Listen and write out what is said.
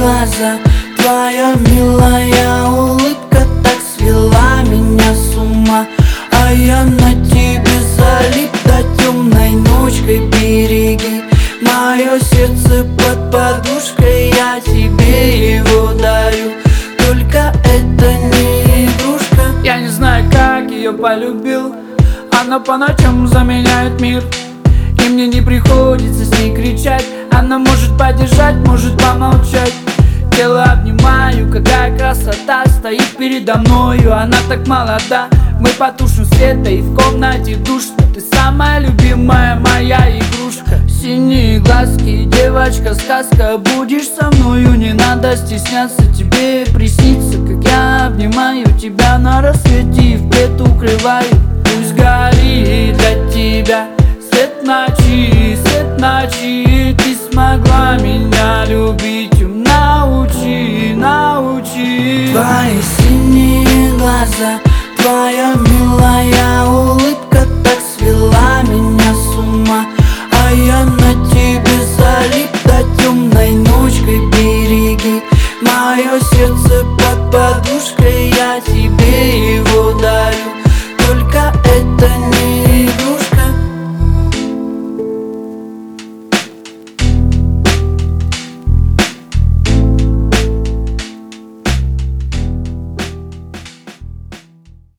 глаза, твоя милая улыбка так свела меня с ума. А я на тебе залип до темной ночкой. Береги мое сердце под подушкой, я тебе его даю, только это не игрушка. Я не знаю, как ее полюбил, она по ночам заменяет мир, и мне не приходится с ней кричать. Она может поддержать, может помолчать. Тело обнимаю, какая красота стоит передо мною. Она так молода, мы потушим света и в комнате душно. Ты самая любимая моя игрушка. Синие глазки, девочка-сказка, будешь со мною, не надо стесняться. Тебе приснится, как я обнимаю тебя на рассвете и в плед укрываю. Пусть горит для тебя свет ночи, свет ночи. Ты смогла меня любить, научи, научи. Твои синие глаза, твоя милая